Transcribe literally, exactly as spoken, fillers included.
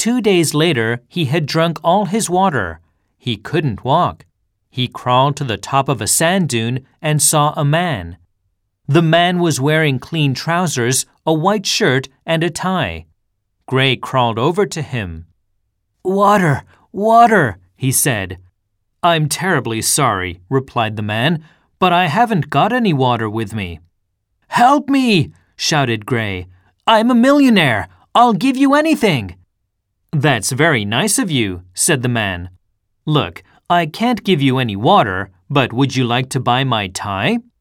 Two days later, he had drunk all his water. He couldn't walk. He crawled to the top of a sand dune and saw a man. The man was wearing clean trousers, a white shirt, and a tie. Gray crawled over to him. "Water, water," he said. "I'm terribly sorry," replied the man, "but I haven't got any water with me." "Help me!" shouted Gray. "I'm a millionaire. I'll give you anything." "That's very nice of you," said the man. "Look, I can't give you any water, but would you like to buy my tie?"